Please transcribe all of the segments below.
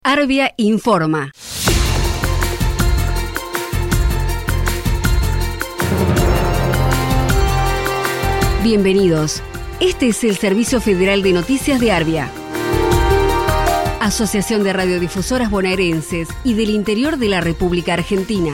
Arbia informa. Bienvenidos. Este es el Servicio Federal de Noticias de Arbia, Asociación de Radiodifusoras Bonaerenses y del Interior de la República Argentina.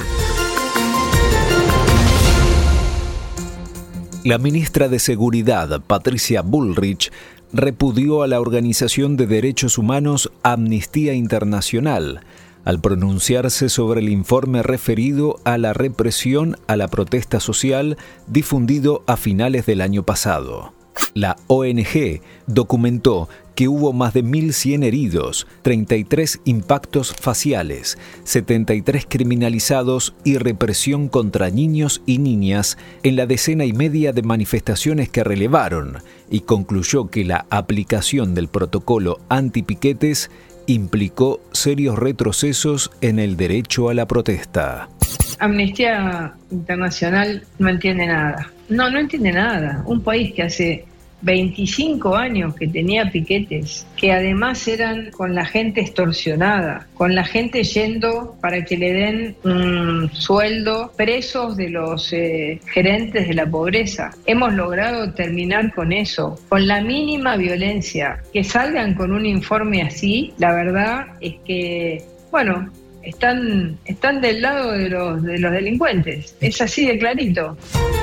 La ministra de Seguridad, Patricia Bullrich, repudió a la organización de derechos humanos Amnistía Internacional al pronunciarse sobre el informe referido a la represión a la protesta social difundido a finales del año pasado. La ONG documentó que hubo más de 1.100 heridos, 33 impactos faciales, 73 criminalizados y represión contra niños y niñas en la decena y media de manifestaciones que relevaron, y concluyó que la aplicación del protocolo antipiquetes implicó serios retrocesos en el derecho a la protesta. Amnistía Internacional no entiende nada. No entiende nada. Un país que hace 25 años que tenía piquetes, que además eran con la gente extorsionada, con la gente yendo para que le den un sueldo, presos de los gerentes de la pobreza. Hemos logrado terminar con eso, con la mínima violencia. Que salgan con un informe así, la verdad es que, bueno, están del lado de los delincuentes. Es así de clarito.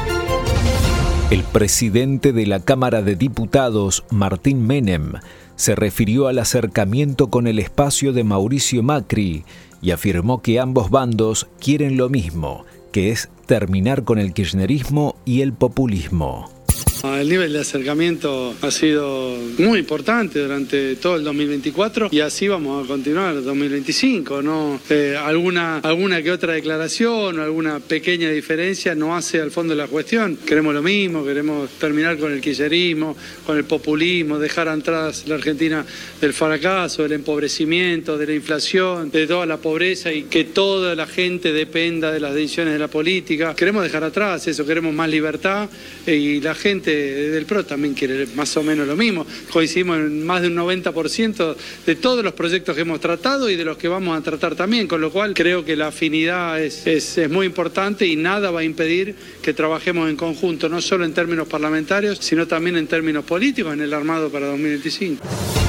El presidente de la Cámara de Diputados, Martín Menem, se refirió al acercamiento con el espacio de Mauricio Macri y afirmó que ambos bandos quieren lo mismo, que es terminar con el kirchnerismo y el populismo. El nivel de acercamiento ha sido muy importante durante todo el 2024 y así vamos a continuar el 2025, ¿no? Alguna que otra declaración o alguna pequeña diferencia no hace al fondo de la cuestión. Queremos lo mismo, queremos terminar con el kirchnerismo, con el populismo, dejar atrás la Argentina del fracaso, del empobrecimiento, de la inflación, de toda la pobreza y que toda la gente dependa de las decisiones de la política. Queremos dejar atrás eso, queremos más libertad y la gente del PRO también quiere más o menos lo mismo. Coincidimos en más de un 90% de todos los proyectos que hemos tratado y de los que vamos a tratar también, con lo cual creo que la afinidad es muy importante y nada va a impedir que trabajemos en conjunto, no solo en términos parlamentarios, sino también en términos políticos en el armado para 2025.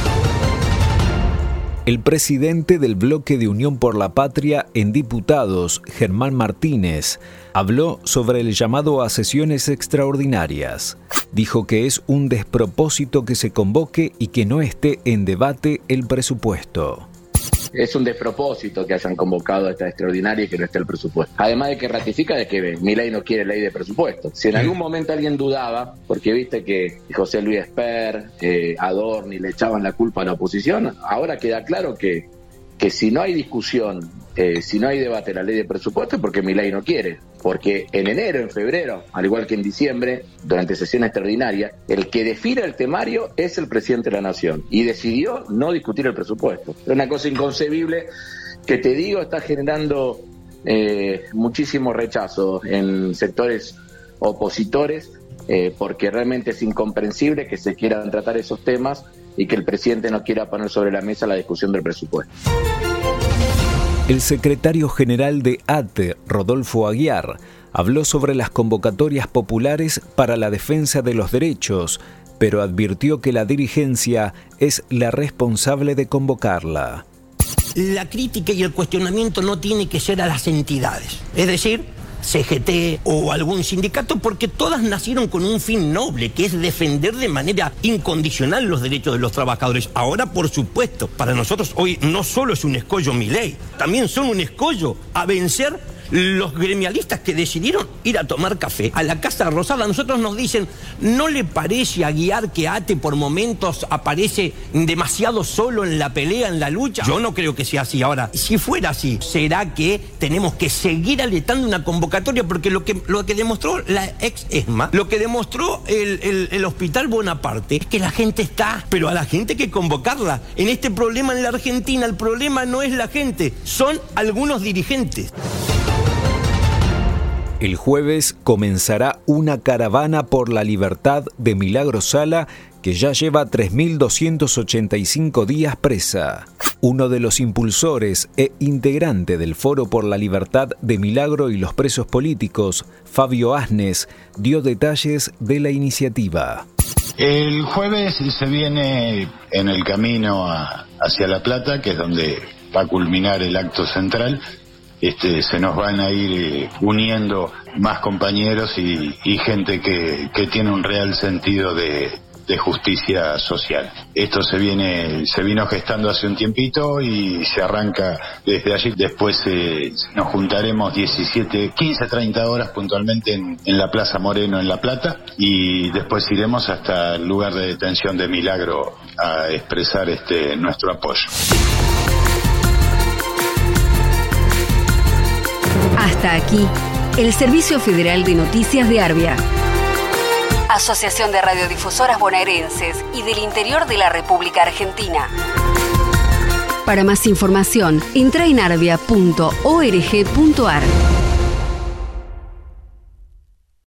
El presidente del Bloque de Unión por la Patria en Diputados, Germán Martínez, habló sobre el llamado a sesiones extraordinarias. Dijo que es un despropósito que se convoque y que no esté en debate el presupuesto. Es un despropósito que hayan convocado a esta extraordinaria y que no esté el presupuesto. Además de que ratifica de que Milei no quiere ley de presupuesto. Si en algún momento alguien dudaba, porque viste que José Luis Esper, Adorni le echaban la culpa a la oposición, ahora queda claro que si no hay discusión, si no hay debate de la ley de presupuesto es porque Milei no quiere. Porque en enero, en febrero, al igual que en diciembre, durante sesión extraordinaria, el que define el temario es el presidente de la Nación y decidió no discutir el presupuesto. Es una cosa inconcebible que, te digo, está generando muchísimo rechazo en sectores opositores porque realmente es incomprensible que se quieran tratar esos temas y que el presidente no quiera poner sobre la mesa la discusión del presupuesto. El secretario general de ATE, Rodolfo Aguiar, habló sobre las convocatorias populares para la defensa de los derechos, pero advirtió que la dirigencia es la responsable de convocarla. La crítica y el cuestionamiento no tiene que ser a las entidades, es decir, CGT o algún sindicato, porque todas nacieron con un fin noble, que es defender de manera incondicional los derechos de los trabajadores. Ahora, por supuesto, para nosotros hoy no solo es un escollo Milei, también son un escollo a vencer los gremialistas que decidieron ir a tomar café a la Casa Rosada. A nosotros nos dicen, ¿no le parece a Aguiar que ATE por momentos aparece demasiado solo en la pelea, en la lucha? Yo no creo que sea así. Ahora, si fuera así, ¿será que tenemos que seguir aletando una convocatoria? Porque lo que demostró la ex ESMA, lo que demostró el Hospital Bonaparte, es que la gente está, pero a la gente hay que convocarla. En este problema en la Argentina, el problema no es la gente, son algunos dirigentes. El jueves comenzará una caravana por la libertad de Milagro Sala, que ya lleva 3.285 días presa. Uno de los impulsores e integrante del Foro por la Libertad de Milagro y los Presos Políticos, Fabio Asnes, dio detalles de la iniciativa. El jueves se viene en el camino hacia La Plata, que es donde va a culminar el acto central. Se nos van a ir uniendo más compañeros y gente que tiene un real sentido de justicia social. Esto se vino gestando hace un tiempito y se arranca desde allí. Después nos juntaremos 15, 30 horas puntualmente en la Plaza Moreno en La Plata, y después iremos hasta el lugar de detención de Milagro a expresar nuestro apoyo. Hasta aquí, el Servicio Federal de Noticias de Arbia. Asociación de Radiodifusoras Bonaerenses y del Interior de la República Argentina. Para más información, entra en arbia.org.ar.